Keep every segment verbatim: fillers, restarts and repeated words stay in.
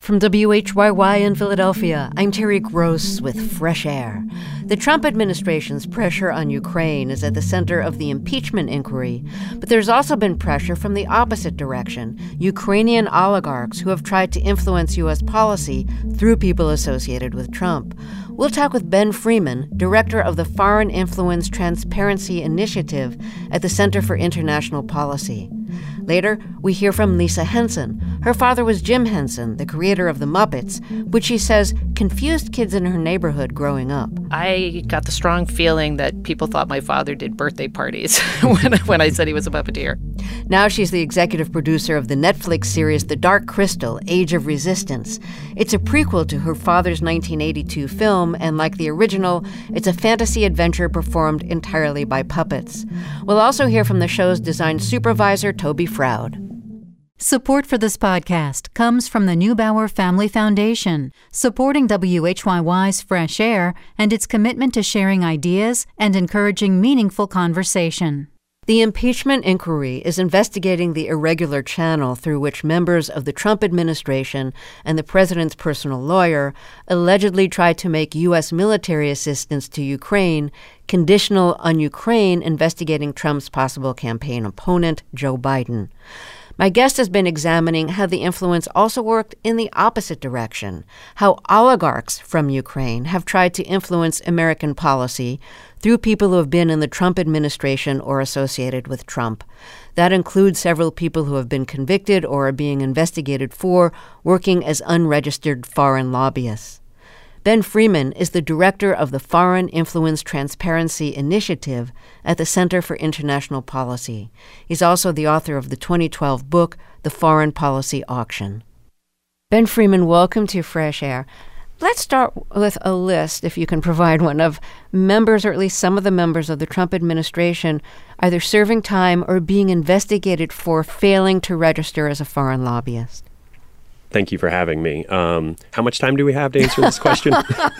From W H Y Y in Philadelphia, I'm Terry Gross with Fresh Air. The Trump administration's pressure on Ukraine is at the center of the impeachment inquiry, but there's also been pressure from the opposite direction, Ukrainian oligarchs who have tried to influence U S policy through people associated with Trump. We'll talk with Ben Freeman, director of the Foreign Influence Transparency Initiative at the Center for International Policy. Later, we hear from Lisa Henson. Her father was Jim Henson, the creator of The Muppets, which she says confused kids in her neighborhood growing up. I got the strong feeling that people thought my father did birthday parties when, when I said he was a puppeteer. Now she's the executive producer of the Netflix series The Dark Crystal, Age of Resistance. It's a prequel to her father's nineteen eighty-two film, and like the original, it's a fantasy adventure performed entirely by puppets. We'll also hear from the show's design supervisor, Toby Froud. Support for this podcast comes from the Neubauer Family Foundation, supporting W H Y Y's Fresh Air and its commitment to sharing ideas and encouraging meaningful conversation. The impeachment inquiry is investigating the irregular channel through which members of the Trump administration and the president's personal lawyer allegedly tried to make U S military assistance to Ukraine conditional on Ukraine investigating Trump's possible campaign opponent, Joe Biden. My guest has been examining how the influence also worked in the opposite direction, how oligarchs from Ukraine have tried to influence American policy through people who have been in the Trump administration or associated with Trump. That includes several people who have been convicted or are being investigated for working as unregistered foreign lobbyists. Ben Freeman is the director of the Foreign Influence Transparency Initiative at the Center for International Policy. He's also the author of the twenty twelve book, The Foreign Policy Auction. Ben Freeman, welcome to Fresh Air. Let's start with a list, if you can provide one, of members, or at least some of the members of the Trump administration, either serving time or being investigated for failing to register as a foreign lobbyist. Thank you for having me. Um, how much time do we have to answer this question?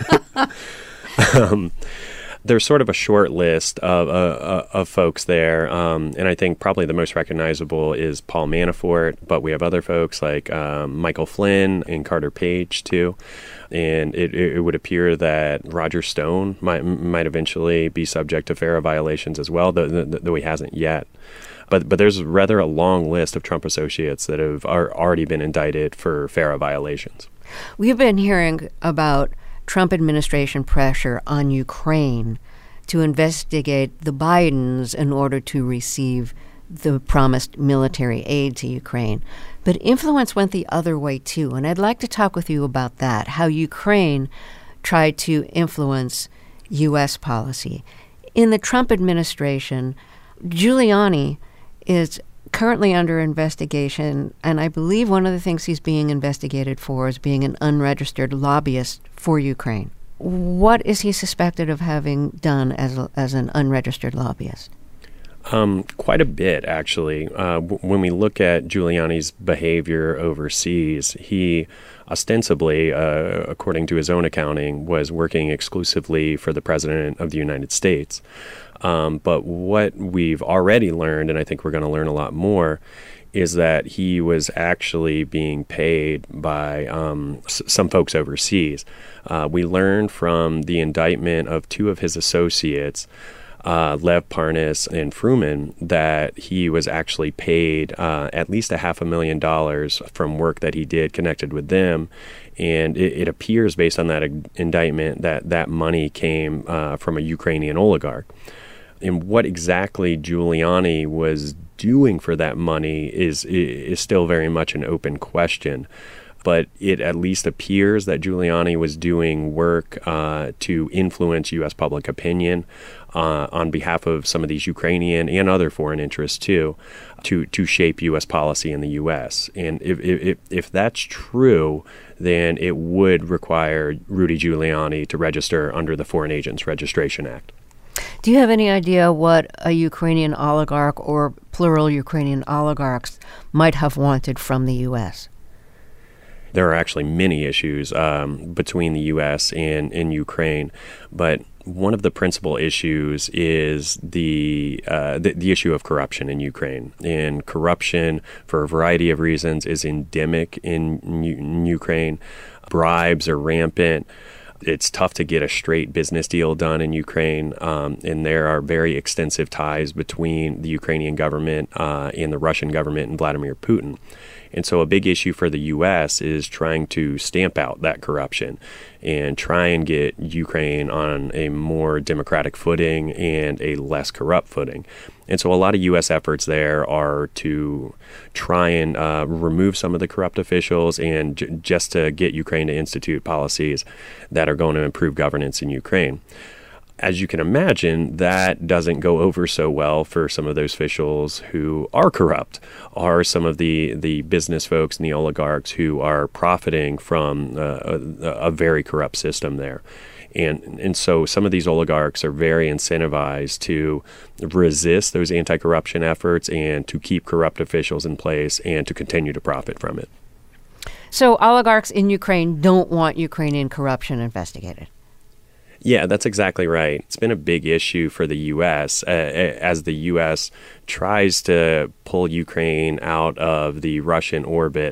um, there's sort of a short list of, uh, of folks there, um, and I think probably the most recognizable is Paul Manafort, but we have other folks like um, Michael Flynn and Carter Page, too. And it, it would appear that Roger Stone might might eventually be subject to FARA violations as well, though, though he hasn't yet. But but there's rather a long list of Trump associates that have are already been indicted for FARA violations. We've been hearing about Trump administration pressure on Ukraine to investigate the Bidens in order to receive the promised military aid to Ukraine. But influence went the other way, too. And I'd like to talk with you about that, how Ukraine tried to influence U S policy. In the Trump administration, Giuliani is currently under investigation, and I believe one of the things he's being investigated for is being an unregistered lobbyist for Ukraine. What is he suspected of having done as a, as an unregistered lobbyist? Um, quite a bit, actually. Uh, w- when we look at Giuliani's behavior overseas, he ostensibly, uh, according to his own accounting, was working exclusively for the President of the United States. Um, but what we've already learned, and I think we're going to learn a lot more, is that he was actually being paid by um, s- some folks overseas. Uh, we learned from the indictment of two of his associates, uh, Lev Parnas and Fruman, that he was actually paid uh, at least a half a million dollars from work that he did connected with them. And it, it appears, based on that ag- indictment, that that money came uh, from a Ukrainian oligarch. And what exactly Giuliani was doing for that money is is still very much an open question. But it at least appears that Giuliani was doing work uh, to influence U S public opinion uh, on behalf of some of these Ukrainian and other foreign interests, too, to to shape U S policy in the U S. And if if, if that's true, then it would require Rudy Giuliani to register under the Foreign Agents Registration Act. Do you have any idea what a Ukrainian oligarch or plural Ukrainian oligarchs might have wanted from the U S? There are actually many issues um, between the U S and, and Ukraine, but one of the principal issues is the, uh, the the issue of corruption in Ukraine. And corruption, for a variety of reasons, is endemic in, U- in Ukraine. Bribes are rampant. It's tough to get a straight business deal done in Ukraine, um, and there are very extensive ties between the Ukrainian government uh, and the Russian government and Vladimir Putin. And so a big issue for the U S is trying to stamp out that corruption and try and get Ukraine on a more democratic footing and a less corrupt footing. And so a lot of U S efforts there are to try and uh, remove some of the corrupt officials and j- just to get Ukraine to institute policies that are going to improve governance in Ukraine. As you can imagine, that doesn't go over so well for some of those officials who are corrupt, are some of the, the business folks and the oligarchs who are profiting from uh, a, a very corrupt system there. And and so some of these oligarchs are very incentivized to resist those anti-corruption efforts and to keep corrupt officials in place and to continue to profit from it. So oligarchs in Ukraine don't want Ukrainian corruption investigated. Yeah, that's exactly right. It's been a big issue for the U S uh, as the U S tries to pull Ukraine out of the Russian orbit.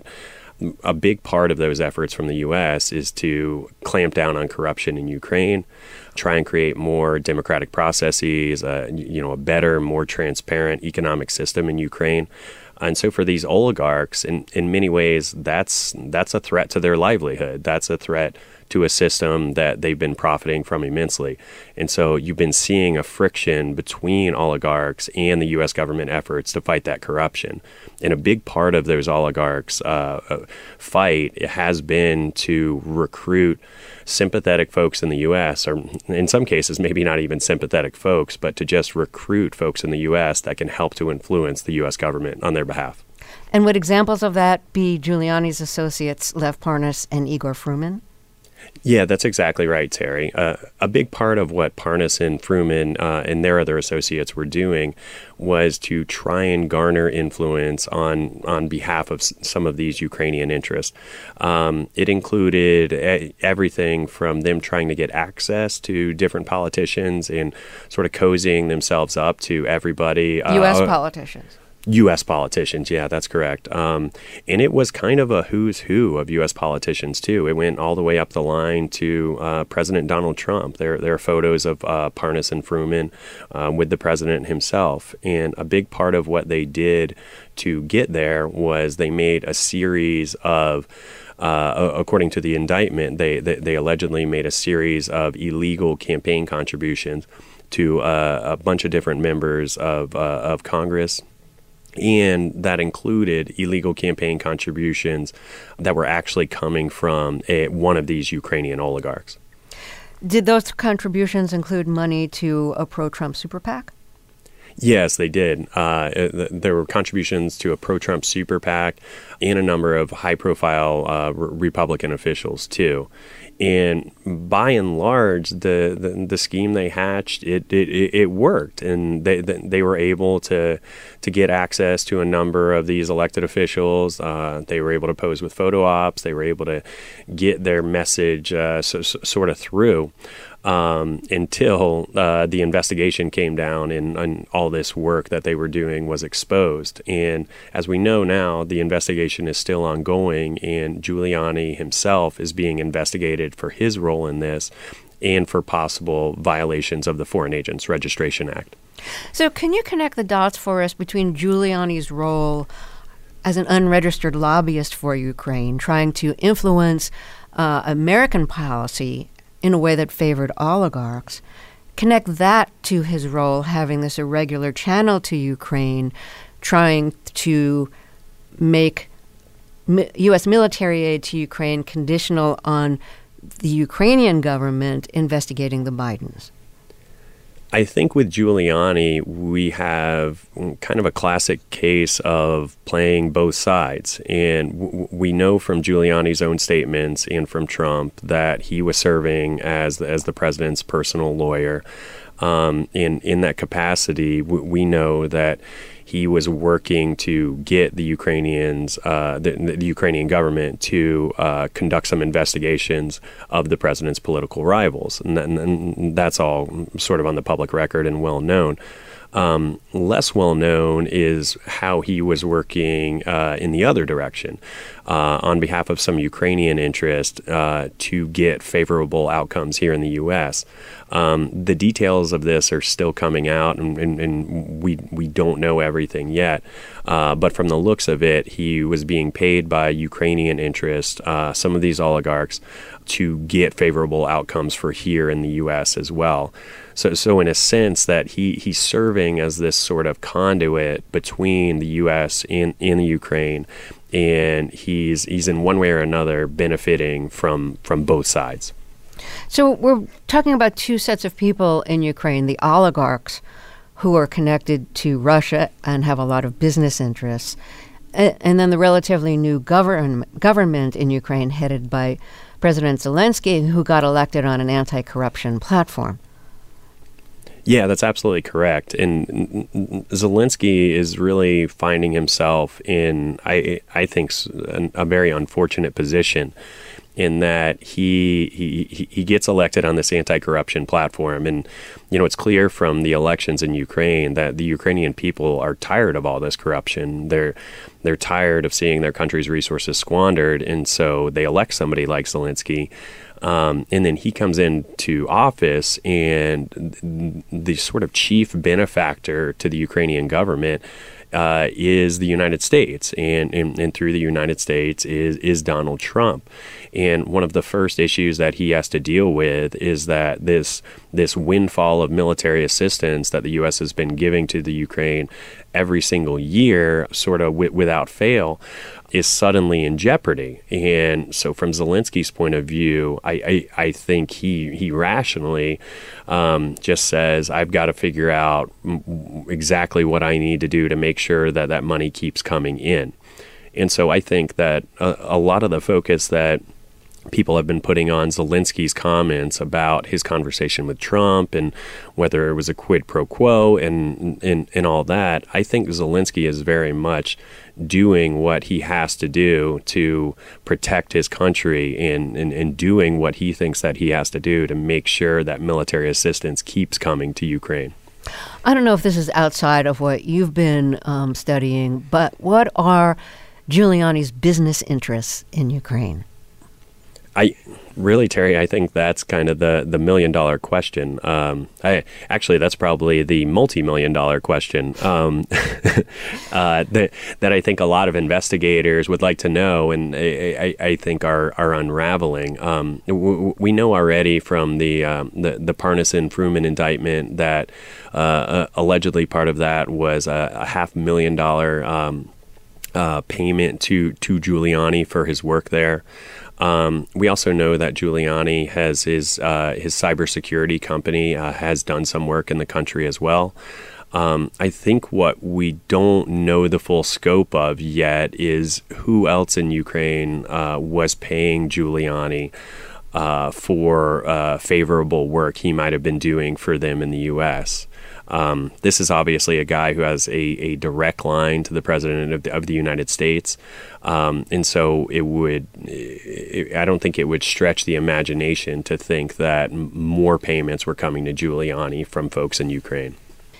A big part of those efforts from the U S is to clamp down on corruption in Ukraine, try and create more democratic processes, uh, you know, a better, more transparent economic system in Ukraine. And so for these oligarchs, in, in many ways, that's that's a threat to their livelihood. That's a threat to a system that they've been profiting from immensely. And so you've been seeing a friction between oligarchs and the U S government efforts to fight that corruption. And a big part of those oligarchs' uh, fight has been to recruit sympathetic folks in the U S, or in some cases, maybe not even sympathetic folks, but to just recruit folks in the U S that can help to influence the U S government on their behalf. And would examples of that be Giuliani's associates, Lev Parnas and Igor Fruman? Yeah, that's exactly right, Terry. Uh, a big part of what Parnas and Fruman uh, and their other associates were doing was to try and garner influence on on behalf of s- some of these Ukrainian interests. Um, it included a- everything from them trying to get access to different politicians and sort of cozying themselves up to everybody. U S Uh, politicians. U S politicians, yeah, that's correct. Um, and it was kind of a who's who of U S politicians, too. It went all the way up the line to uh, President Donald Trump. There, there are photos of uh, Parnas and Fruman uh, with the president himself. And a big part of what they did to get there was they made a series of Uh, according to the indictment, they, they they allegedly made a series of illegal campaign contributions to uh, a bunch of different members of uh, of Congress. And that included illegal campaign contributions that were actually coming from a, one of these Ukrainian oligarchs. Did those contributions include money to a pro-Trump super PAC? Yes, they did. Uh, there were contributions to a pro-Trump super PAC and a number of high-profile uh, Republican officials, too. And by and large, the, the, the scheme they hatched, it, it, it worked. And they they were able to to get access to a number of these elected officials. Uh, they were able to pose with photo ops. They were able to get their message uh, so, so, sort of through. Um, until uh, the investigation came down and, and all this work that they were doing was exposed. And as we know now, the investigation is still ongoing, and Giuliani himself is being investigated for his role in this and for possible violations of the Foreign Agents Registration Act. So can you connect the dots for us between Giuliani's role as an unregistered lobbyist for Ukraine, trying to influence uh, American policy in a way that favored oligarchs, connect that to his role having this irregular channel to Ukraine, trying to make U S military aid to Ukraine conditional on the Ukrainian government investigating the Bidens? I think with Giuliani, we have kind of a classic case of playing both sides. And w- we know from Giuliani's own statements and from Trump that he was serving as the, as the president's personal lawyer. Um, in, in that capacity, w- we know that he was working to get the Ukrainians, uh, the, the Ukrainian government to uh, conduct some investigations of the president's political rivals. And, and, and that's all sort of on the public record and well known. Um, less well known is how he was working uh, in the other direction uh, on behalf of some Ukrainian interest uh, to get favorable outcomes here in the U S. Um, the details of this are still coming out, and, and, and we we don't know everything yet. Uh, but from the looks of it, he was being paid by Ukrainian interest, uh, some of these oligarchs, to get favorable outcomes for here in the U S as well. So, so in a sense, that he, he's serving as this sort of conduit between the U S and, and the Ukraine, and he's he's in one way or another benefiting from from both sides. So we're talking about two sets of people in Ukraine: the oligarchs, who are connected to Russia and have a lot of business interests, and then the relatively new govern- government in Ukraine headed by President Zelensky, who got elected on an anti-corruption platform. Yeah, that's absolutely correct. And Zelensky is really finding himself in, I I think, a very unfortunate position, in that he he he gets elected on this anti-corruption platform. And, you know, it's clear from the elections in Ukraine that the Ukrainian people are tired of all this corruption. They're they're tired of seeing their country's resources squandered, and so they elect somebody like Zelensky. Um, and then he comes into office, and the sort of chief benefactor to the Ukrainian government uh, is the United States, and, and and through the United States is is Donald Trump. And one of the first issues that he has to deal with is that this this windfall of military assistance that the U S has been giving to the Ukraine every single year, sort of w- without fail, is suddenly in jeopardy. And so from Zelensky's point of view, I, I, I think he he rationally um, just says, I've got to figure out m- exactly what I need to do to make sure that that money keeps coming in. And so I think that a, a lot of the focus that people have been putting on Zelensky's comments about his conversation with Trump and whether it was a quid pro quo and, and and all that, I think Zelensky is very much doing what he has to do to protect his country and, and, and doing what he thinks that he has to do to make sure that military assistance keeps coming to Ukraine. I don't know if this is outside of what you've been um, studying, but what are Giuliani's business interests in Ukraine? I really, Terry, I think that's kind of the, the million dollar question. Um, I actually, that's probably the multi-million dollar question um, uh, that that I think a lot of investigators would like to know, and I, I, I think are are unraveling. Um, w- we know already from the um, the, the Parnas-Fruman indictment that uh, uh, allegedly part of that was a, a half million dollar um, uh, payment to to Giuliani for his work there. Um, we also know that Giuliani has his uh, his cybersecurity company uh, has done some work in the country as well. Um, I think what we don't know the full scope of yet is who else in Ukraine uh, was paying Giuliani uh, for uh, favorable work he might have been doing for them in the U S. Um, this is obviously a guy who has a, a direct line to the president of the, of the United States. Um, and so it would, it, I don't think it would stretch the imagination to think that more payments were coming to Giuliani from folks in Ukraine.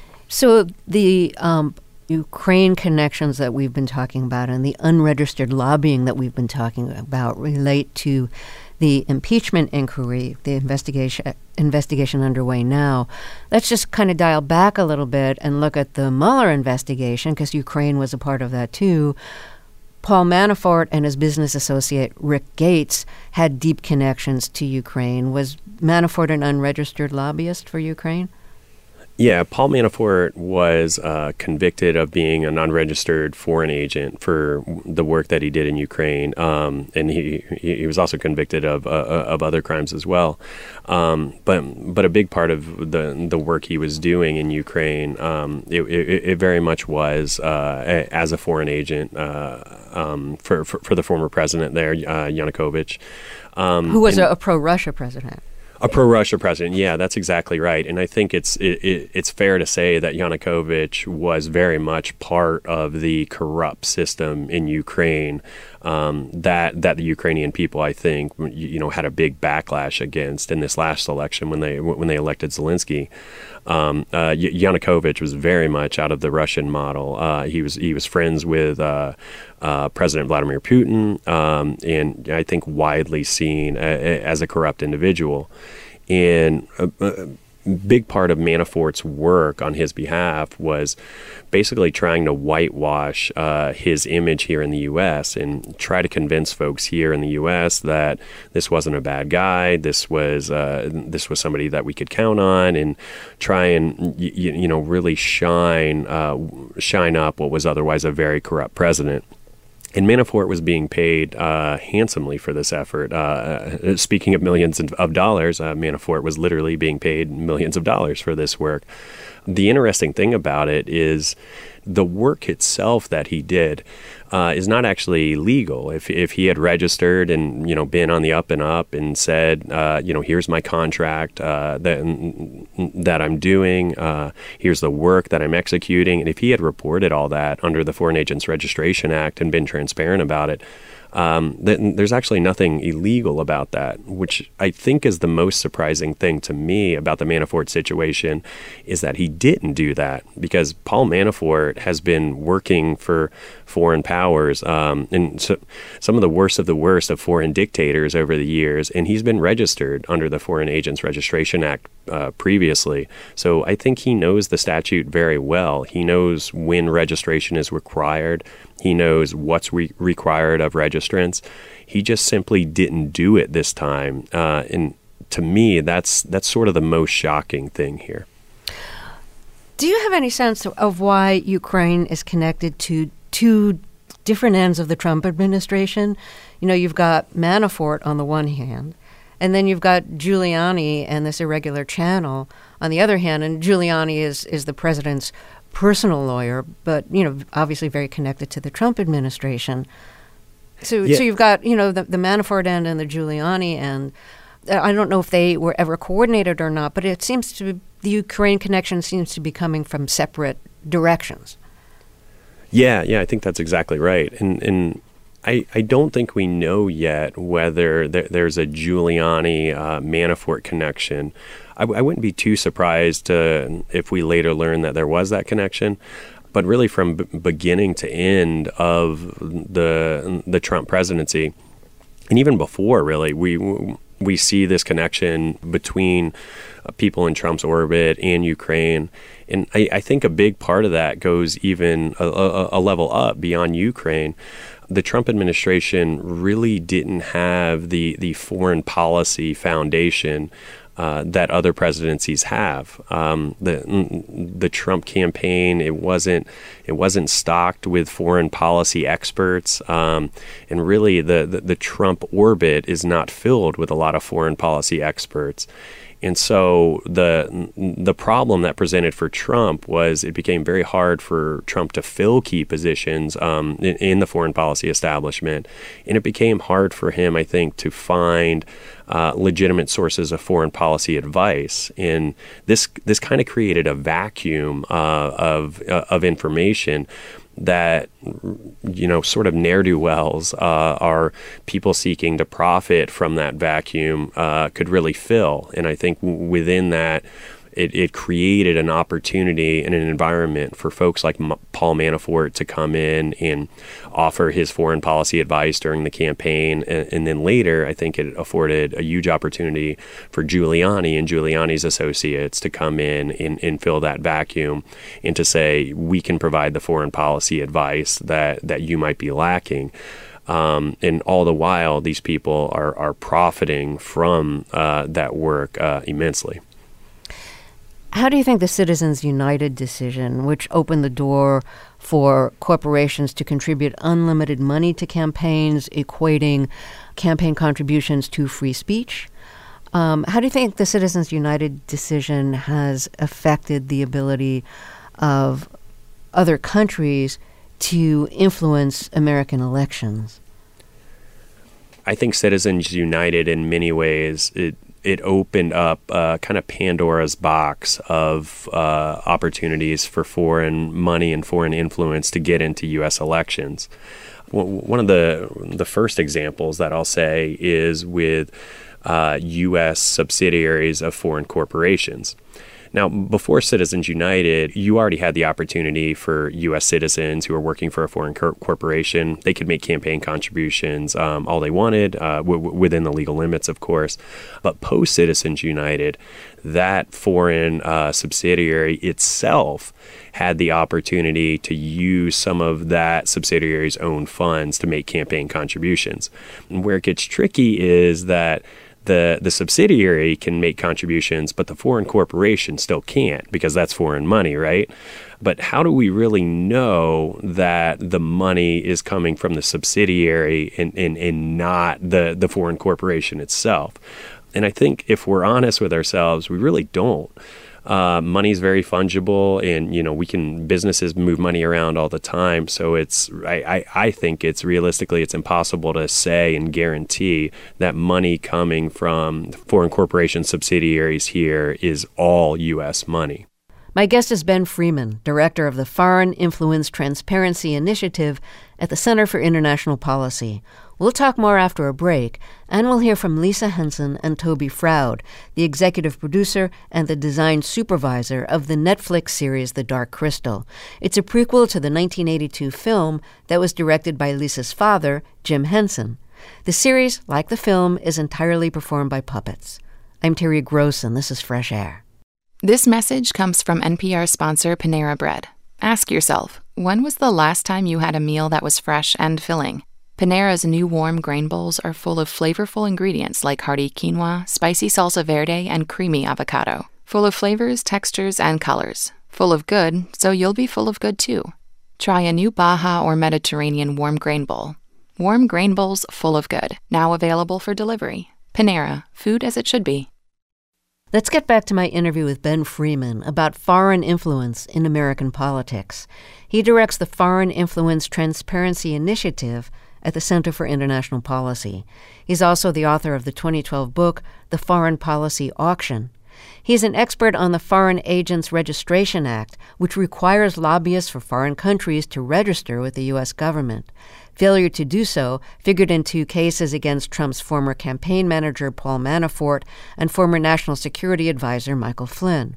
So the um, Ukraine connections that we've been talking about and the unregistered lobbying that we've been talking about relate to the impeachment inquiry, the investigation investigation underway now. Let's just kind of dial back a little bit and look at the Mueller investigation, because Ukraine was a part of that too. Paul Manafort and his business associate Rick Gates had deep connections to Ukraine. Was Manafort an unregistered lobbyist for Ukraine? Yeah, Paul Manafort was uh, convicted of being an unregistered foreign agent for the work that he did in Ukraine, um, and he he was also convicted of uh, of other crimes as well. Um, but but a big part of the the work he was doing in Ukraine, um, it, it, it very much was uh, as a foreign agent uh, um, for, for for the former president there, uh, Yanukovych, um, who was and, a, a pro-Russia president. A pro-Russia president, yeah, that's exactly right. And I think it's it, it, it's fair to say that Yanukovych was very much part of the corrupt system in Ukraine um, that that the Ukrainian people, I think, you know, had a big backlash against in this last election when they when they elected Zelensky. Um, uh, Yanukovych was very much out of the Russian model. Uh, he was he was friends with uh, uh, President Vladimir Putin, um, and I think widely seen a, a, as a corrupt individual. And a, a big part of Manafort's work on his behalf was basically trying to whitewash uh, his image here in the U S and try to convince folks here in the U S that this wasn't a bad guy, this was uh, this was somebody that we could count on, and try and y- you know really shine uh, shine up what was otherwise a very corrupt president. And Manafort was being paid uh, handsomely for this effort. Uh, speaking of millions of dollars, uh, Manafort was literally being paid millions of dollars for this work. The interesting thing about it is the work itself that he did uh, is not actually legal. If if he had registered and you know been on the up and up and said, uh, you know, here's my contract uh, that that I'm doing, uh, here's the work that I'm executing, and if he had reported all that under the Foreign Agents Registration Act and been transparent about it, Um, th- there's actually nothing illegal about that, which I think is the most surprising thing to me about the Manafort situation, is that he didn't do that, because Paul Manafort has been working for foreign powers um, and so, some of the worst of the worst of foreign dictators over the years, and he's been registered under the Foreign Agents Registration Act uh, previously. So I think he knows the statute very well. He knows when registration is required. He knows what's re- required of registrants. He just simply didn't do it this time. Uh, and to me, that's that's sort of the most shocking thing here. Do you have any sense of why Ukraine is connected to two different ends of the Trump administration? You know, you've got Manafort on the one hand, and then you've got Giuliani and this irregular channel on the other hand. And Giuliani is, is the president's personal lawyer, but, you know, obviously very connected to the Trump administration. So yeah. so you've got, you know, the, the Manafort end and the Giuliani end. I don't know if they were ever coordinated or not, but it seems to be, the Ukraine connection seems to be coming from separate directions. Yeah, yeah, I think that's exactly right. And and I, I don't think we know yet whether there, there's a Giuliani uh, Manafort connection. I, I wouldn't be too surprised uh, if we later learn that there was that connection. But really, from b- beginning to end of the the Trump presidency, and even before, really, we we see this connection between uh, people in Trump's orbit and Ukraine. And I, I think a big part of that goes even a, a, a level up beyond Ukraine. The Trump administration really didn't have the, the foreign policy foundation uh, that other presidencies have. Um, the the Trump campaign, it wasn't it wasn't stocked with foreign policy experts, um, and really the, the the Trump orbit is not filled with a lot of foreign policy experts. And so the the problem that presented for Trump was it became very hard for Trump to fill key positions um, in, in the foreign policy establishment. And it became hard for him, I think, to find uh, legitimate sources of foreign policy advice. And this this kind of created a vacuum uh, of uh, of information that, you know, sort of ne'er-do-wells uh, are people seeking to profit from that vacuum uh, could really fill. And I think w- within that, it, it created an opportunity and an environment for folks like M- Paul Manafort to come in and offer his foreign policy advice during the campaign. And, and then later, I think it afforded a huge opportunity for Giuliani and Giuliani's associates to come in and, and fill that vacuum and to say, we can provide the foreign policy advice that, that you might be lacking. Um, and all the while, these people are, are profiting from uh, that work uh, immensely. How do you think the Citizens United decision, which opened the door for corporations to contribute unlimited money to campaigns, equating campaign contributions to free speech, um, how do you think the Citizens United decision has affected the ability of other countries to influence American elections? I think Citizens United, in many ways, it it opened up uh, kind of Pandora's box of uh, opportunities for foreign money and foreign influence to get into U S elections. One of the the first examples that I'll say is with uh, U S subsidiaries of foreign corporations. Now, before Citizens United, you already had the opportunity for U S citizens who are working for a foreign cor- corporation. They could make campaign contributions um, all they wanted, uh, w- w- within the legal limits, of course. But post-Citizens United, that foreign uh, subsidiary itself had the opportunity to use some of that subsidiary's own funds to make campaign contributions. And where it gets tricky is that The, the subsidiary can make contributions, but the foreign corporation still can't because that's foreign money, right? But how do we really know that the money is coming from the subsidiary and, and, and not the, the foreign corporation itself? And I think if we're honest with ourselves, we really don't. Uh, money is very fungible, and you know we can businesses move money around all the time. So it's I, I, I think it's realistically it's impossible to say and guarantee that money coming from foreign corporation subsidiaries here is all U S money. My guest is Ben Freeman, director of the Foreign Influence Transparency Initiative at the Center for International Policy. We'll talk more after a break, and we'll hear from Lisa Henson and Toby Froud, the executive producer and the design supervisor of the Netflix series The Dark Crystal. It's a prequel to the nineteen eighty-two film that was directed by Lisa's father, Jim Henson. The series, like the film, is entirely performed by puppets. I'm Terry Gross, and this is Fresh Air. This message comes from N P R sponsor Panera Bread. Ask yourself, when was the last time you had a meal that was fresh and filling? Panera's new warm grain bowls are full of flavorful ingredients like hearty quinoa, spicy salsa verde, and creamy avocado. Full of flavors, textures, and colors. Full of good, so you'll be full of good too. Try a new Baja or Mediterranean warm grain bowl. Warm grain bowls full of good, now available for delivery. Panera, food as it should be. Let's get back to my interview with Ben Freeman about foreign influence in American politics. He directs the Foreign Influence Transparency Initiative at the Center for International Policy. He's also the author of the twenty twelve book, The Foreign Policy Auction. He's an expert on the Foreign Agents Registration Act, which requires lobbyists for foreign countries to register with the U S government. Failure to do so figured into cases against Trump's former campaign manager, Paul Manafort, and former National Security Advisor, Michael Flynn.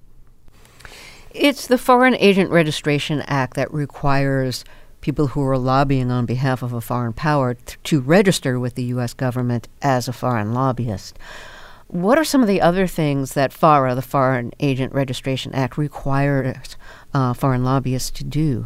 It's the Foreign Agent Registration Act that requires people who are lobbying on behalf of a foreign power t- to register with the U S government as a foreign lobbyist. What are some of the other things that FARA, the Foreign Agent Registration Act, requires uh, foreign lobbyists to do?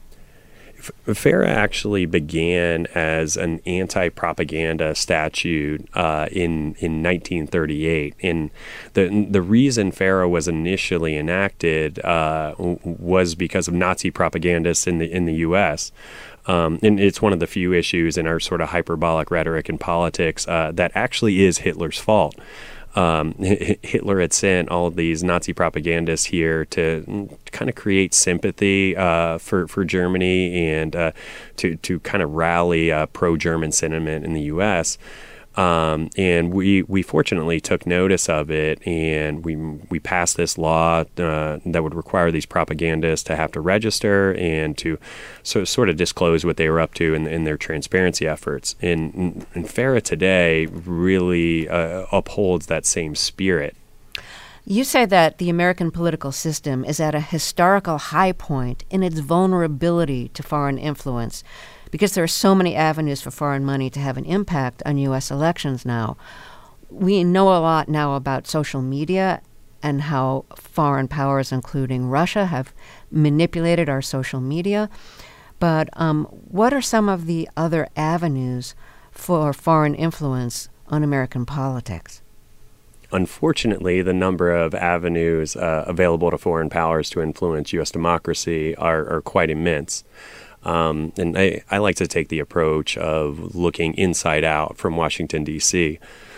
FARA actually began as an anti-propaganda statute uh, in in nineteen thirty-eight, and the the reason FARA was initially enacted uh, was because of Nazi propagandists in the in the U S. Um, and it's one of the few issues in our sort of hyperbolic rhetoric in politics uh, that actually is Hitler's fault. Um, Hitler had sent all of these Nazi propagandists here to kind of create sympathy uh, for for Germany and uh, to to kind of rally uh, pro-German sentiment in the U S. Um, and we we fortunately took notice of it, and we we passed this law uh, that would require these propagandists to have to register and to so, sort of disclose what they were up to in, in their transparency efforts. And, and FARA today really uh, upholds that same spirit. You say that the American political system is at a historical high point in its vulnerability to foreign influence, because there are so many avenues for foreign money to have an impact on U S elections now. We know a lot now about social media and how foreign powers, including Russia, have manipulated our social media. But um, what are some of the other avenues for foreign influence on American politics? Unfortunately, the number of avenues uh, available to foreign powers to influence U S democracy are, are quite immense. Um, and I, I like to take the approach of looking inside out from Washington, D C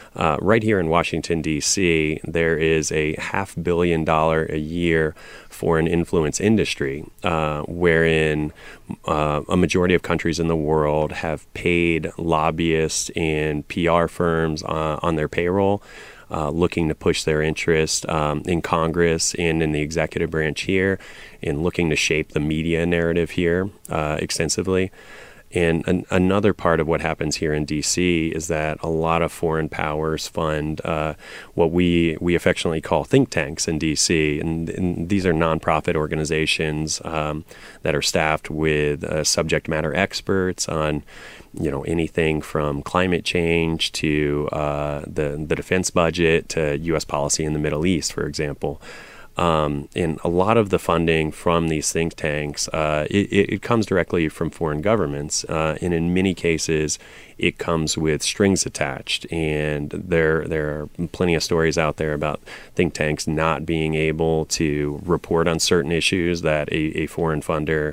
Uh, right here in Washington, D C, there is a half billion dollar a year foreign influence industry, uh, wherein uh, a majority of countries in the world have paid lobbyists and P R firms uh, on their payroll, uh, looking to push their interest um, in Congress and in the executive branch here, and looking to shape the media narrative here uh, extensively. And an, another part of what happens here in D C is that a lot of foreign powers fund uh, what we we affectionately call think tanks in D C, and, and these are nonprofit organizations um, that are staffed with uh, subject matter experts on, you know, anything from climate change to uh, the the defense budget to U S policy in the Middle East, for example. Um, and a lot of the funding from these think tanks, uh, it, it comes directly from foreign governments, uh, and in many cases, it comes with strings attached. And there, there are plenty of stories out there about think tanks not being able to report on certain issues that a, a foreign funder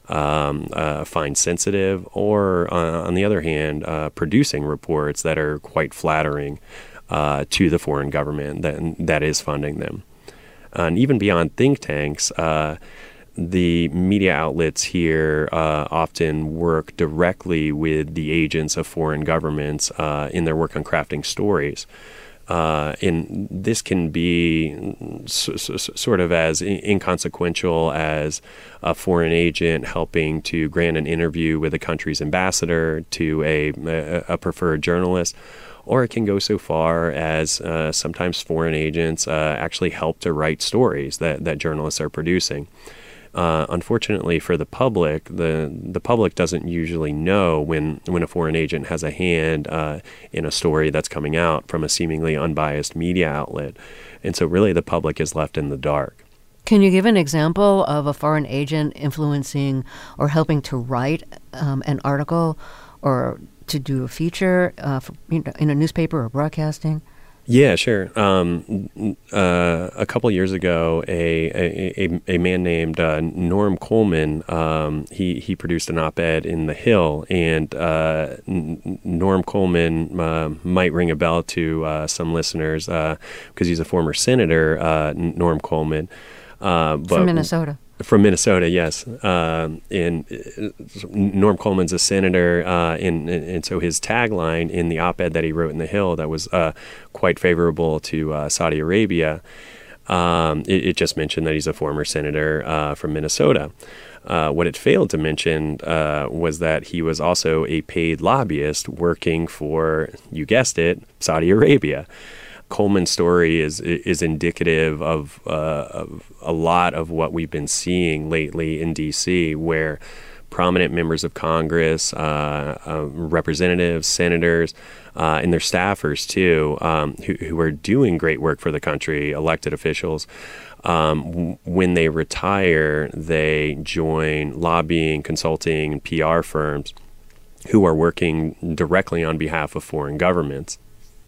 Um, uh, find sensitive, or uh, on the other hand, uh, producing reports that are quite flattering uh, to the foreign government that that is funding them. And even beyond think tanks, uh, the media outlets here uh, often work directly with the agents of foreign governments uh, in their work on crafting stories. Uh, and this can be s- s- sort of as in- inconsequential as a foreign agent helping to grant an interview with a country's ambassador to a, a, a preferred journalist, or it can go so far as uh, sometimes foreign agents uh, actually help to write stories that, that journalists are producing. Uh, unfortunately for the public, the the public doesn't usually know when, when a foreign agent has a hand uh, in a story that's coming out from a seemingly unbiased media outlet. And so really the public is left in the dark. Can you give an example of a foreign agent influencing or helping to write um, an article or to do a feature uh, for, you know, in a newspaper or broadcasting? Yeah, sure. Um, uh, a couple years ago, a a, a man named uh, Norm Coleman, um, he he produced an op-ed in The Hill, and uh, N- Norm Coleman uh, might ring a bell to uh, some listeners because uh, he's a former senator, uh, Norm Coleman, uh, but from Minnesota. From Minnesota, yes. Um, and Norm Coleman's a senator, uh, and, and so his tagline in the op-ed that he wrote in The Hill that was uh, quite favorable to uh, Saudi Arabia, um, it, it just mentioned that he's a former senator uh, from Minnesota. Uh, what it failed to mention uh, was that he was also a paid lobbyist working for, you guessed it, Saudi Arabia. Coleman's story is is indicative of, uh, of a lot of what we've been seeing lately in D C, where prominent members of Congress, uh, uh, representatives, senators, uh, and their staffers too, um, who, who are doing great work for the country, elected officials, um, w- when they retire, they join lobbying, consulting, and P R firms who are working directly on behalf of foreign governments.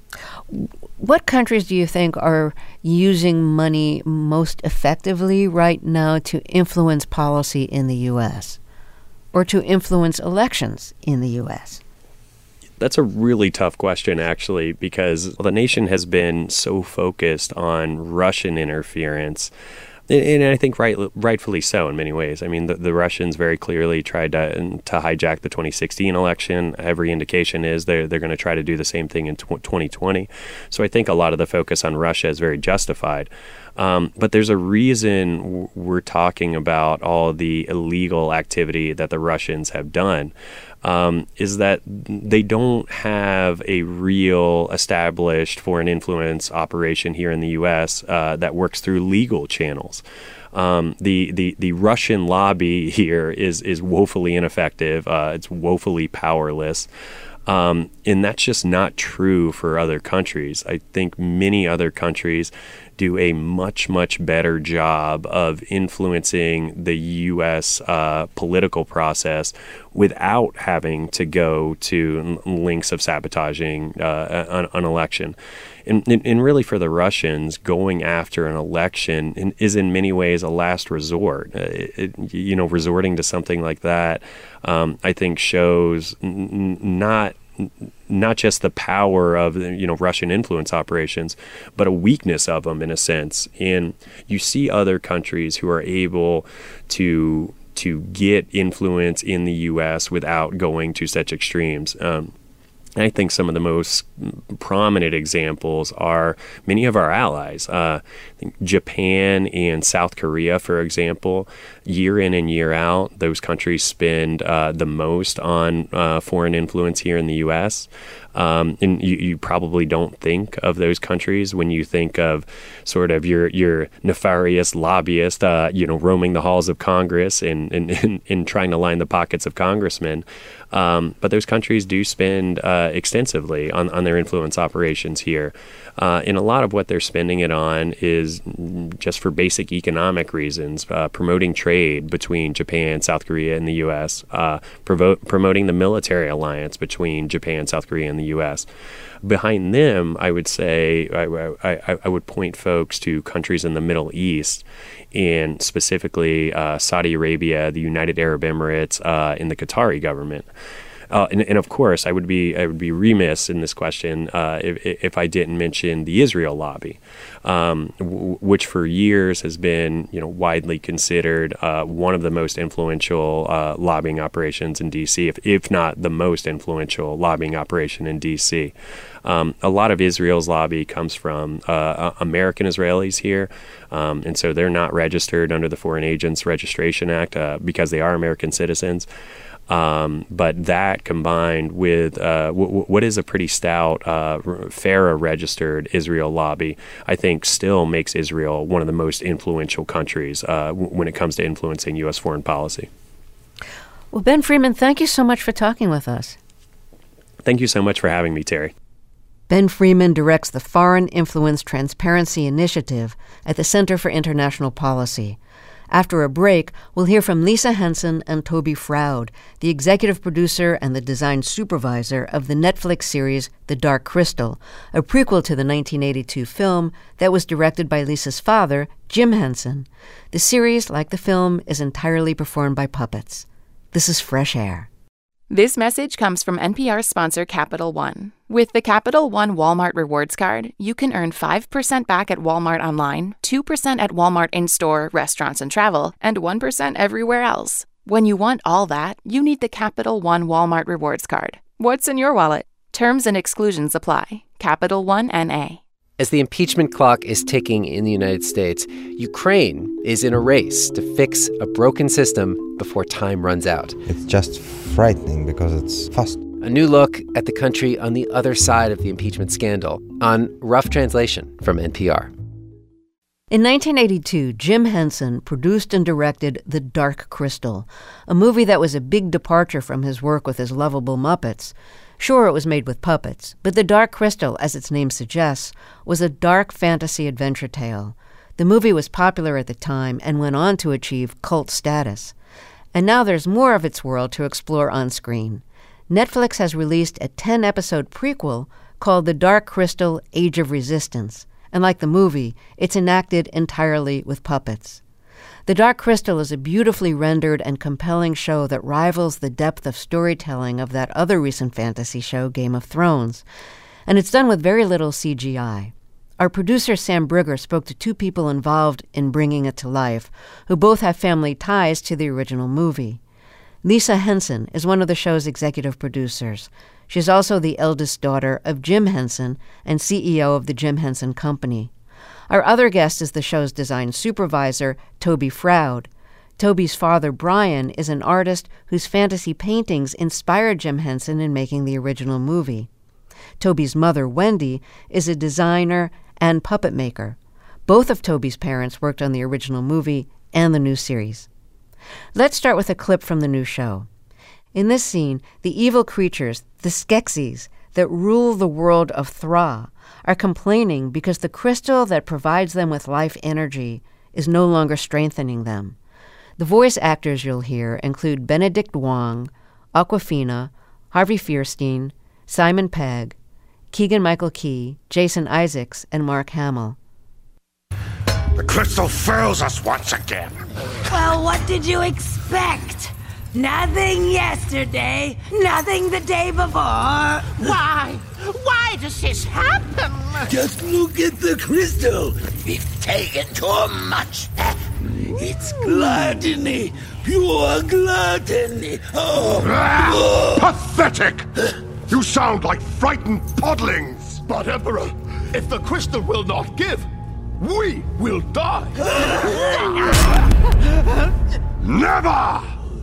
What countries do you think are using money most effectively right now to influence policy in the U S or to influence elections in the U S? That's a really tough question, actually, because the nation has been so focused on Russian interference. And I think right, rightfully so in many ways. I mean, the, the Russians very clearly tried to, to hijack the twenty sixteen election. Every indication is they're, they're going to try to do the same thing in twenty twenty. So I think a lot of the focus on Russia is very justified. Um, but there's a reason we're talking about all the illegal activity that the Russians have done. Um, is that they don't have a real established foreign influence operation here in the U S uh, that works through legal channels. Um, the, the the Russian lobby here is is woefully ineffective. Uh, it's woefully powerless. Um, and that's just not true for other countries. I think many other countries do a much, much better job of influencing the U S uh, political process without having to go to links of sabotaging uh, an, an election. And, and really for the Russians, going after an election is in many ways a last resort. It, it, you know, resorting to something like that, um, I think shows n- not not just the power of, you know, Russian influence operations, but a weakness of them in a sense. And you see other countries who are able to to get influence in the U S without going to such extremes. Um, I think some of the most prominent examples are many of our allies. Uh, I think Japan and South Korea, for example, year in and year out, those countries spend uh, the most on uh, foreign influence here in the U S. Um, and you, you probably don't think of those countries when you think of sort of your your nefarious lobbyist, uh, you know, roaming the halls of Congress and, and, and, and trying to line the pockets of congressmen. Um, but those countries do spend uh, extensively on, on their influence operations here. Uh, and a lot of what they're spending it on is just for basic economic reasons, uh, promoting trade between Japan, South Korea, and the U S, uh, provo- promoting the military alliance between Japan, South Korea, and the U S. Behind them, I would say, I, I, I would point folks to countries in the Middle East, and specifically uh, Saudi Arabia, the United Arab Emirates, uh, and the Qatari government. Uh, and, and of course, I would be I would be remiss in this question uh, if, if I didn't mention the Israel lobby, um, w- which for years has been, you know, widely considered uh, one of the most influential uh, lobbying operations in D C, if if not the most influential lobbying operation in D C. Um, a lot of Israel's lobby comes from uh, American Israelis here, um, and so they're not registered under the Foreign Agents Registration Act uh, because they are American citizens. Um, but that combined with uh, w- w- what is a pretty stout uh, FARA-registered Israel lobby, I think still makes Israel one of the most influential countries uh, w- when it comes to influencing U S foreign policy. Well, Ben Freeman, thank you so much for talking with us. Thank you so much for having me, Terry. Ben Freeman directs the Foreign Influence Transparency Initiative at the Center for International Policy. After a break, we'll hear from Lisa Henson and Toby Froud, the executive producer and the design supervisor of the Netflix series The Dark Crystal, a prequel to the nineteen eighty-two film that was directed by Lisa's father, Jim Henson. The series, like the film, is entirely performed by puppets. This is Fresh Air. This message comes from N P R sponsor Capital One. With the Capital One Walmart Rewards Card, you can earn five percent back at Walmart online, two percent at Walmart in-store, restaurants, and travel, and one percent everywhere else. When you want all that, you need the Capital One Walmart Rewards Card. What's in your wallet? Terms and exclusions apply. Capital One N A. As the impeachment clock is ticking in the United States, Ukraine is in a race to fix a broken system before time runs out. It's just frightening because it's fast. A new look at the country on the other side of the impeachment scandal on Rough Translation from N P R. In nineteen eighty-two, Jim Henson produced and directed The Dark Crystal, a movie that was a big departure from his work with his lovable Muppets. Sure, it was made with puppets, but The Dark Crystal, as its name suggests, was a dark fantasy adventure tale. The movie was popular at the time and went on to achieve cult status. And now there's more of its world to explore on screen. Netflix has released a ten-episode prequel called The Dark Crystal: Age of Resistance, and like the movie, it's enacted entirely with puppets. The Dark Crystal is a beautifully rendered and compelling show that rivals the depth of storytelling of that other recent fantasy show, Game of Thrones, and it's done with very little C G I. Our producer, Sam Brigger, spoke to two people involved in bringing it to life, who both have family ties to the original movie. Lisa Henson is one of the show's executive producers. She's also the eldest daughter of Jim Henson and C E O of the Jim Henson Company. Our other guest is the show's design supervisor, Toby Froud. Toby's father, Brian, is an artist whose fantasy paintings inspired Jim Henson in making the original movie. Toby's mother, Wendy, is a designer and puppet maker. Both of Toby's parents worked on the original movie and the new series. Let's start with a clip from the new show. In this scene, the evil creatures, the Skeksis, that rule the world of Thra, are complaining because the crystal that provides them with life energy is no longer strengthening them. The voice actors you'll hear include Benedict Wong, Awkwafina, Harvey Fierstein, Simon Pegg, Keegan-Michael Key, Jason Isaacs, and Mark Hamill. The crystal fails us once again. Well, what did you expect? Nothing yesterday, nothing the day before. Why? Why does this happen? Just look at the crystal. We've taken too much. It's gluttony, pure gluttony. Oh, oh. Pathetic! You sound like frightened podlings. But, Emperor, if the crystal will not give, we will die. Never!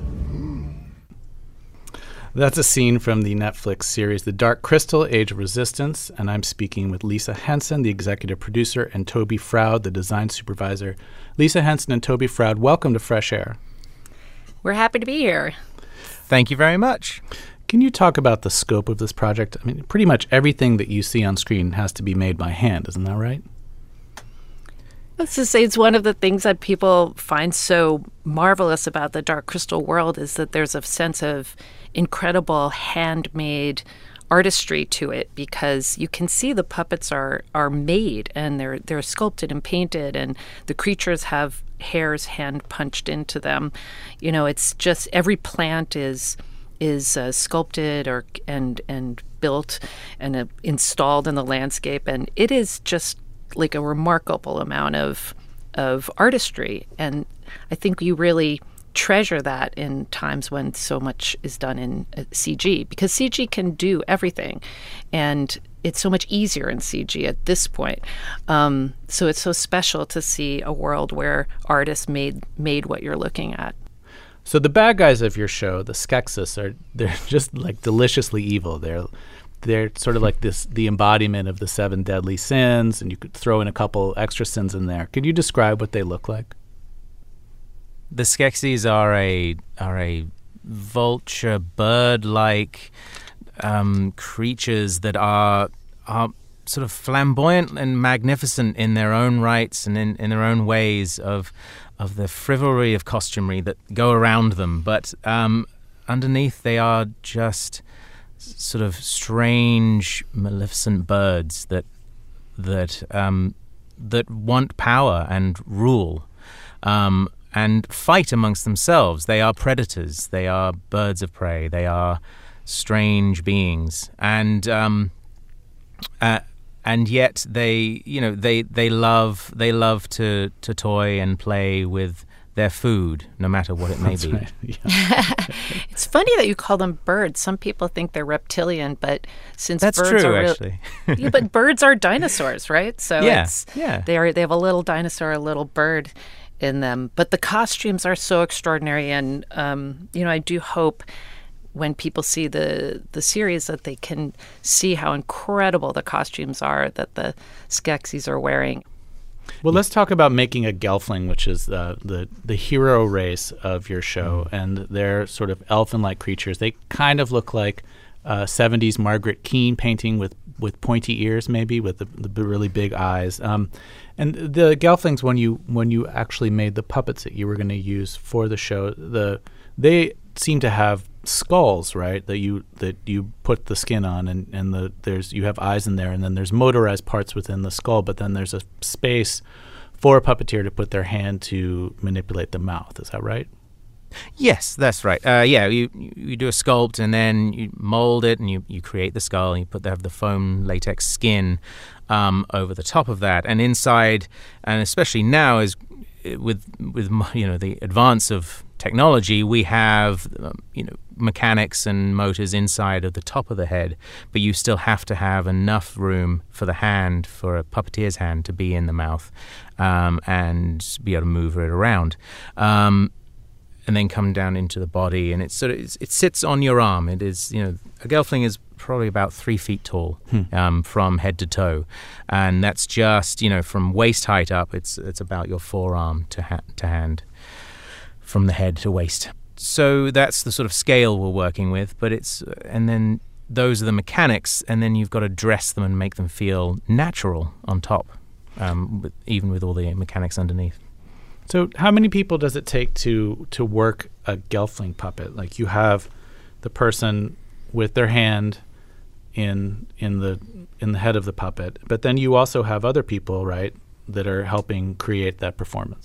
That's a scene from the Netflix series The Dark Crystal, Age of Resistance, and I'm speaking with Lisa Henson, the executive producer, and Toby Froud, the design supervisor. Lisa Henson and Toby Froud, welcome to Fresh Air. We're happy to be here. Thank you very much. Can you talk about the scope of this project? I mean, pretty much everything that you see on screen has to be made by hand, isn't that right? Let's just say it's one of the things that people find so marvelous about the Dark Crystal world is that there's a sense of incredible handmade artistry to it, because you can see the puppets are are made and they're they're sculpted and painted, and the creatures have hairs hand punched into them. You know, it's just every plant is is uh, sculpted or and and built and uh, installed in the landscape, and it is just like a remarkable amount of of artistry. And I think you really treasure that in times when so much is done in uh, C G, because C G can do everything, and it's so much easier in C G at this point. Um, so it's so special to see a world where artists made made what you're looking at. So the bad guys of your show, the Skeksis, are they're just like deliciously evil. They're they're sort of like this the embodiment of the seven deadly sins, and you could throw in a couple extra sins in there. Could you describe what they look like? The Skeksis are a are a vulture bird-like um, creatures that are are sort of flamboyant and magnificent in their own rights and in, in their own ways of of the frivolry of costumery that go around them. But um, underneath, they are just sort of strange, maleficent birds that that um, that want power and rule. Um, and fight amongst themselves. They are predators. They are birds of prey. They are strange beings, and um, uh, and yet they, you know, they they love they love to to toy and play with their food, no matter what it may That's be. Right. Yeah. It's funny that you call them birds. Some people think they're reptilian, but since That's birds true, are real, actually. yeah, but birds are dinosaurs, right? So yeah, it's, yeah. they are they have a little dinosaur, a little bird in them. But the costumes are so extraordinary, and um, you know, I do hope when people see the the series that they can see how incredible the costumes are that the Skeksis are wearing. Well, let's talk about making a Gelfling, which is uh, the the hero race of your show, mm. and they're sort of elfin-like creatures. They kind of look like uh, seventies Margaret Keane painting with, with pointy ears, maybe with the, the really big eyes. Um, and the Gelflings, when you when you actually made the puppets that you were going to use for the show, the they seem to have skulls, right? That you that you put the skin on, and, and the there's you have eyes in there, and then there's motorized parts within the skull, but then there's a space for a puppeteer to put their hand to manipulate the mouth. Is that right? Yes, that's right. Uh, yeah, you you do a sculpt, and then you mold it, and you, you create the skull, and you put the, have the foam latex skin um, over the top of that, and inside, and especially now, is with with you know the advance of technology, we have um, you know mechanics and motors inside of the top of the head, but you still have to have enough room for the hand, for a puppeteer's hand, to be in the mouth um, and be able to move it around. Um, and then come down into the body, and it's sort of it's, it sits on your arm. It is, you know, a Gelfling is probably about three feet tall hmm. um, from head to toe, and that's just, you know, from waist height up. It's it's about your forearm to ha- to hand, from the head to waist. So that's the sort of scale we're working with. But it's and then those are the mechanics, and then you've got to dress them and make them feel natural on top, um, with, even with all the mechanics underneath. So how many people does it take to to work a Gelfling puppet? Like, you have the person with their hand in in the in the head of the puppet, but then you also have other people, right, that are helping create that performance.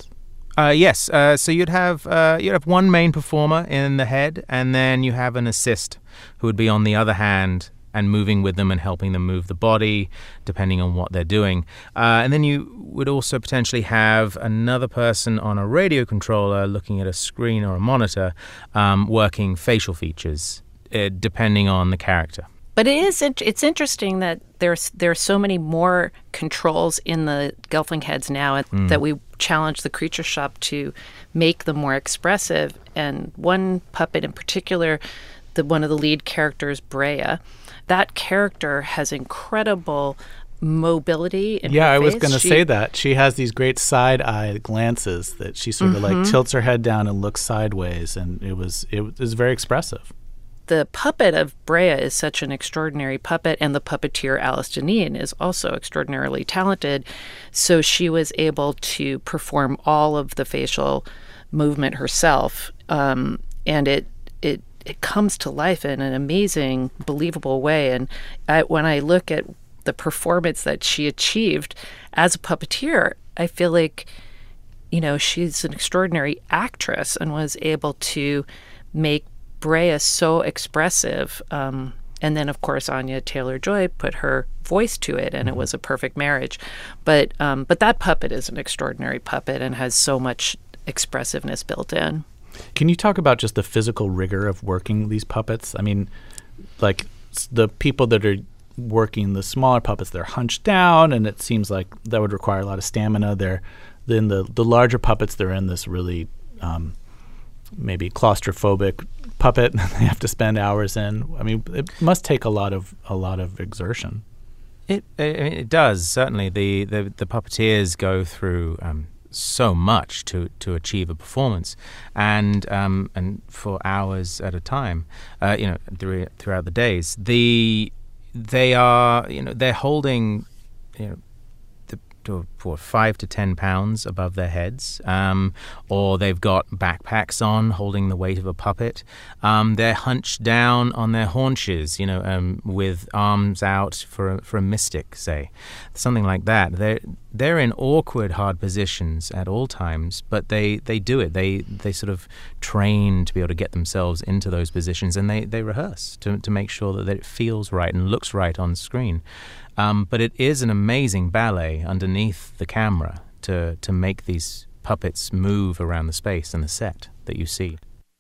Uh, yes. Uh, so you'd have uh, you'd have one main performer in the head, and then you have an assist who would be on the other hand and moving with them and helping them move the body, depending on what they're doing. Uh, and then you would also potentially have another person on a radio controller looking at a screen or a monitor, um, working facial features, uh, depending on the character. But it is it's interesting that there's there are so many more controls in the Gelfling heads now mm. that we challenge the Creature Shop to make them more expressive. And one puppet in particular, the one of the lead characters, Brea, that character has incredible mobility in yeah, her I face. was going to say that. She has these great side-eye glances that she sort mm-hmm. of like tilts her head down and looks sideways, and it was it was very expressive. The puppet of Brea is such an extraordinary puppet, and the puppeteer Alice Deneen is also extraordinarily talented. So she was able to perform all of the facial movement herself, um, and it it it comes to life in an amazing, believable way. And I, when I look at the performance that she achieved as a puppeteer, I feel like, you know, she's an extraordinary actress and was able to make Brea so expressive. Um, and then, of course, Anya Taylor-Joy put her voice to it, and it was a perfect marriage. But um, but that puppet is an extraordinary puppet and has so much expressiveness built in. Can you talk about just the physical rigor of working these puppets? I mean, like the people that are working the smaller puppets, they're hunched down, and it seems like that would require a lot of stamina. They're then the the larger puppets, they're in this really um, maybe claustrophobic puppet they have to spend hours in. I mean, it must take a lot of a lot of exertion. It it, it does certainly. The, the the puppeteers go through Um, so much to, to achieve a performance, and um, and for hours at a time, uh, you know, th- throughout the days. The they are, you know, they're holding, you know, the, to, for five to ten pounds above their heads, um, or they've got backpacks on holding the weight of a puppet. Um, they're hunched down on their haunches, you know, um, with arms out for a, for a mystic, say, something like that. They're they're in awkward, hard positions at all times, but they, they do it. They they sort of train to be able to get themselves into those positions, and they, they rehearse to to make sure that it feels right and looks right on screen. Um, but it is an amazing ballet underneath the camera to to make these puppets move around the space and the set that you see.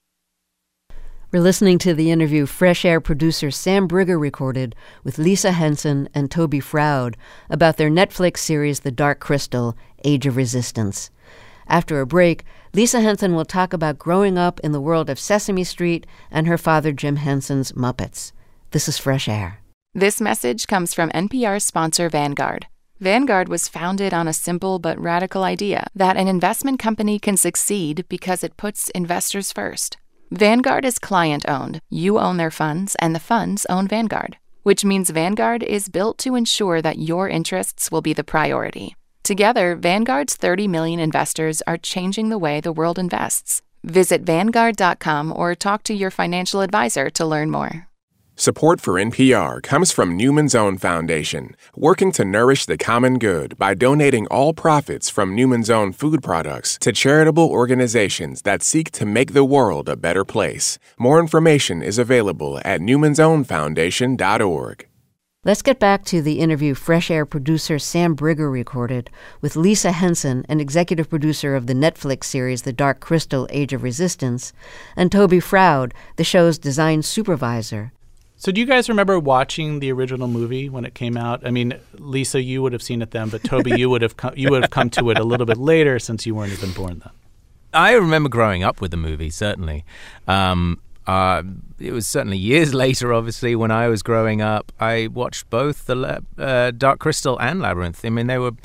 We're listening to the interview Fresh Air producer Sam Brigger recorded with Lisa Henson and Toby Froud about their Netflix series The Dark Crystal, Age of Resistance. After a break, Lisa Henson will talk about growing up in the world of Sesame Street and her father Jim Henson's Muppets. This is Fresh Air. This message comes from N P R sponsor Vanguard. Vanguard was founded on a simple but radical idea that an investment company can succeed because it puts investors first. Vanguard is client-owned. You own their funds, and the funds own Vanguard, which means Vanguard is built to ensure that your interests will be the priority. Together, Vanguard's thirty million investors are changing the way the world invests. Visit Vanguard dot com or talk to your financial advisor to learn more. Support for N P R comes from Newman's Own Foundation, working to nourish the common good by donating all profits from Newman's Own food products to charitable organizations that seek to make the world a better place. More information is available at newmans own foundation dot org. Let's get back to the interview Fresh Air producer Sam Brigger recorded with Lisa Henson, an executive producer of the Netflix series The Dark Crystal, Age of Resistance, and Toby Froud, the show's design supervisor. So do you guys remember watching the original movie when it came out? I mean, Lisa, you would have seen it then, but Toby, you would have come, you would have come to it a little bit later since you weren't even born then. I remember growing up with the movie, certainly. Um, uh, it was certainly years later, obviously, when I was growing up. I watched both the uh, Dark Crystal and Labyrinth. I mean, they were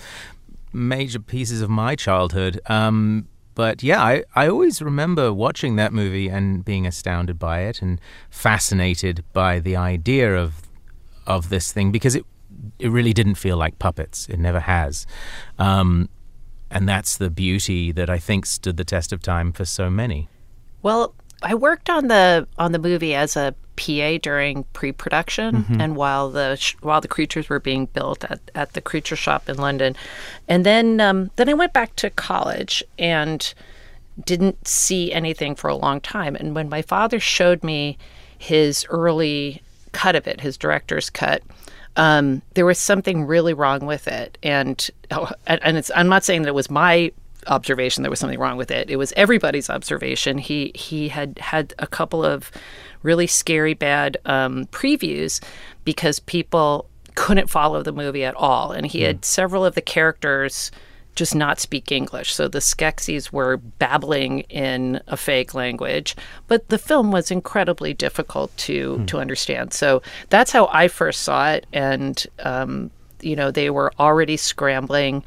major pieces of my childhood. Um But yeah, I, I always remember watching that movie and being astounded by it and fascinated by the idea of of this thing, because it it really didn't feel like puppets. It never has. Um, and that's the beauty that I think stood the test of time for so many. Well, I worked on the on the movie as a P A during pre-production, mm-hmm. and while the sh- while the creatures were being built at, at the Creature Shop in London, and then um, then I went back to college and didn't see anything for a long time. And when my father showed me his early cut of it, his director's cut, um, there was something really wrong with it. And oh, and, and it's I'm not saying that it was my observation there was something wrong with it. It was everybody's observation. He he had had a couple of really scary bad um, previews because people couldn't follow the movie at all. And he mm. had several of the characters just not speak English. So the Skeksis were babbling in a fake language, but the film was incredibly difficult to mm. to understand. So that's how I first saw it. And, um, you know, they were already scrambling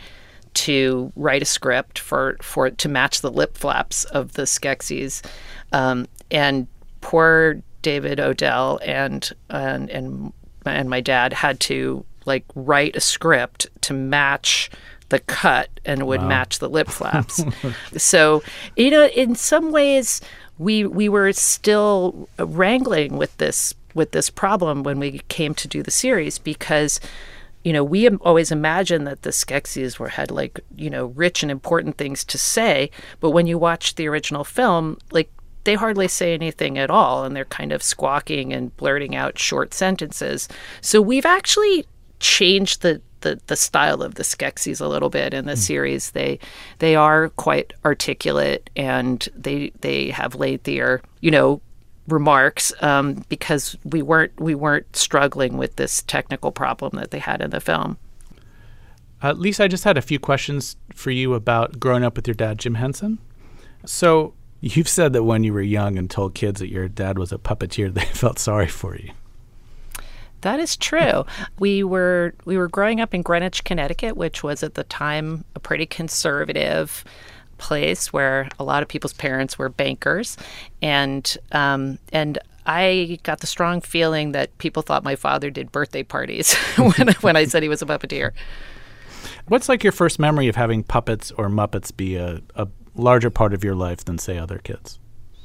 to write a script for, for to match the lip flaps of the Skeksis. Um, and poor David Odell and, and and and my dad had to like write a script to match the cut and would wow. match the lip flaps. So, you know, in some ways we we were still wrangling with this with this problem when we came to do the series, because you know, we always imagined that the Skeksis were had like, you know, rich and important things to say, but when you watch the original film, like they hardly say anything at all, and they're kind of squawking and blurting out short sentences. So we've actually changed the the, the style of the Skeksis a little bit in the mm. series. They they are quite articulate, and they they have lengthier, you know, remarks um, because we weren't we weren't struggling with this technical problem that they had in the film. Uh, Lisa, I just had a few questions for you about growing up with your dad, Jim Henson. So you've said that when you were young and told kids that your dad was a puppeteer, they felt sorry for you. That is true. we were we were growing up in Greenwich, Connecticut, which was at the time a pretty conservative place where a lot of people's parents were bankers, and um, and I got the strong feeling that people thought my father did birthday parties when when I said he was a puppeteer. What's like your first memory of having puppets or Muppets be a, a larger part of your life than, say, other kids?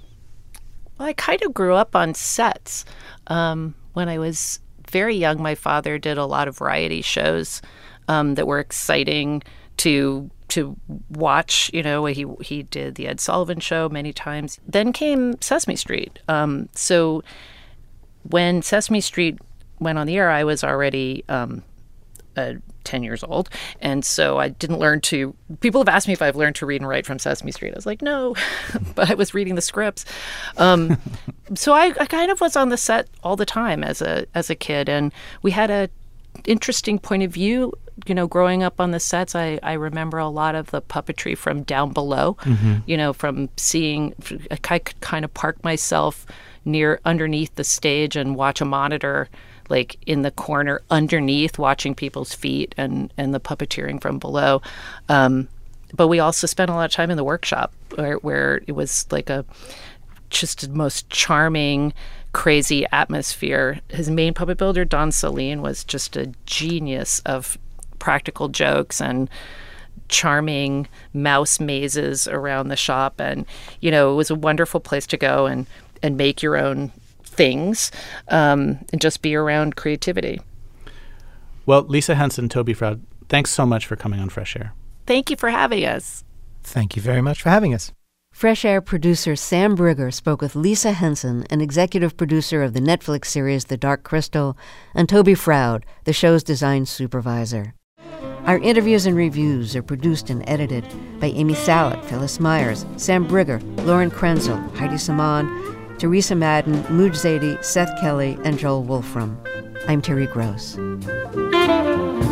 Well, I kind of grew up on sets. Um, when I was very young, my father did a lot of variety shows um, that were exciting to to watch. You know, he he did the Ed Sullivan Show many times. Then came Sesame Street. Um, so when Sesame Street went on the air, I was already um, uh, ten years old, and so I didn't learn to. People have asked me if I've learned to read and write from Sesame Street. I was like, no, but I was reading the scripts. Um, so I, I kind of was on the set all the time as a as a kid, and we had a interesting point of view. You know, growing up on the sets, I, I remember a lot of the puppetry from down below, mm-hmm. you know, from seeing, I could kind of park myself near underneath the stage and watch a monitor, like in the corner underneath, watching people's feet and, and the puppeteering from below. Um, but we also spent a lot of time in the workshop where, where it was like a just the most charming, crazy atmosphere. His main puppet builder, Don Saline, was just a genius of practical jokes and charming mouse mazes around the shop. And, you know, it was a wonderful place to go and, and make your own things um, and just be around creativity. Well, Lisa Henson, Toby Froud, thanks so much for coming on Fresh Air. Thank you for having us. Thank you very much for having us. Fresh Air producer Sam Brigger spoke with Lisa Henson, an executive producer of the Netflix series The Dark Crystal, and Toby Froud, the show's design supervisor. Our interviews and reviews are produced and edited by Amy Salat, Phyllis Myers, Sam Brigger, Lauren Krenzel, Heidi Saman, Teresa Madden, Mooj Zadie, Seth Kelly, and Joel Wolfram. I'm Terry Gross.